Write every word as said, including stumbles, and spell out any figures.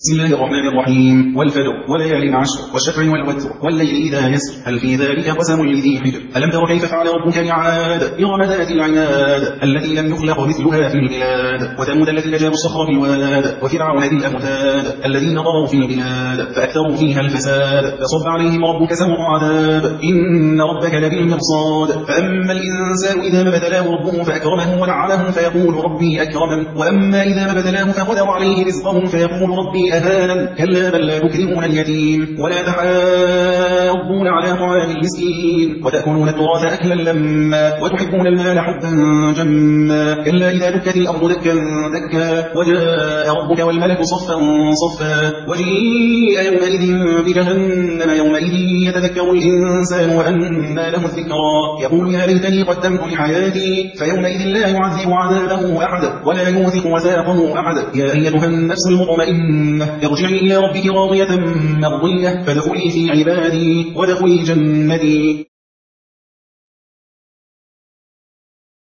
بسم الله الرحمن الرحيم. والفجر وليال عشر والشفع والوتر والليل إذا يسر هل في ذلك قسم لذي حجر ألم تر كيف فعل ربك بعاد إرم ذات العناد التي لم يخلق مثلها في البلاد وثمود الذين جابوا الصخر بالواد وفرعون ذي الأوتاد الذين طغوا في البلاد فأكثروا فيها الفساد فصب عليهم ربك سوط عذاب إن ربك لبالمرصاد فأما الإنسان إذا ما ابتلاه ربه فأكرمه ونعمه فيقول ربي أكرمن وأما إذا ما ابتلاه فقدر عليه رزقه فيقول ربي أهانن كلا بل لا تكرمون اليتيم ولا تحاضون على طعام المسكين وتأكلون التراث أكلا لما وتحبون المال حبا جما كلا إذا دكت الأرض دكا دكا وجاء ربك والملك صفا صفا وجيء يومئذ بجهنم يومئذ يتذكر الإنسان وأنى له الذكرى يقول يا ليتني قدمت لحياتي فيومئذ لا يعذب عذابه أحد ولا يوثق وثاقه أحد يا أيتها النفس المطمئنة ارجعي إلى ربك راضية مرضية فادخلي في عبادي وادخلي جنتي.